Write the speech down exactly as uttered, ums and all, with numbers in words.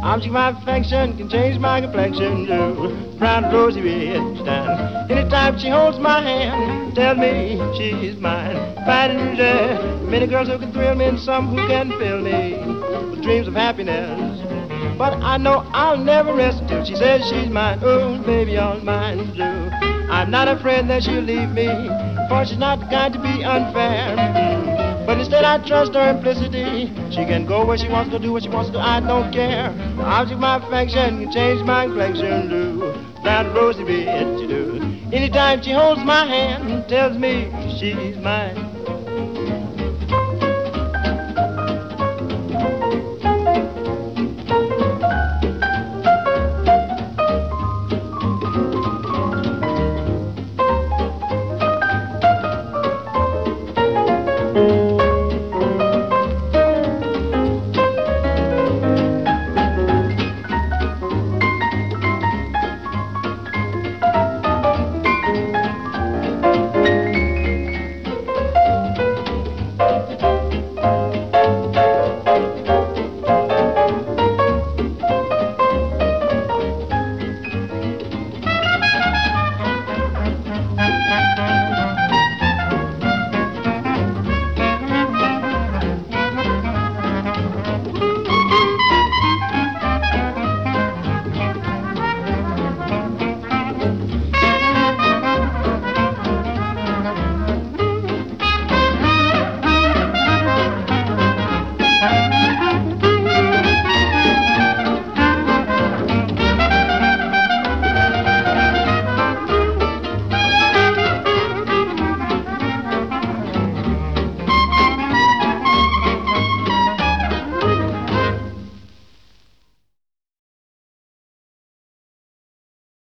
Object of my affection can change my complexion to brown rosy red stand. Anytime she holds my hand, tells me she's mine. Finding there many girls who can thrill me and some who can fill me with dreams of happiness. But I know I'll never rest until she says she's mine. Oh, baby, all mine too. I'm not afraid that she'll leave me, for she's not the kind to be unfair. But instead I trust her implicity. She can go where she wants to do what she wants to do. I don't care. The object of my affection can change my complexion too. Brown rosy red, you do. Anytime she holds my hand, tells me she's mine.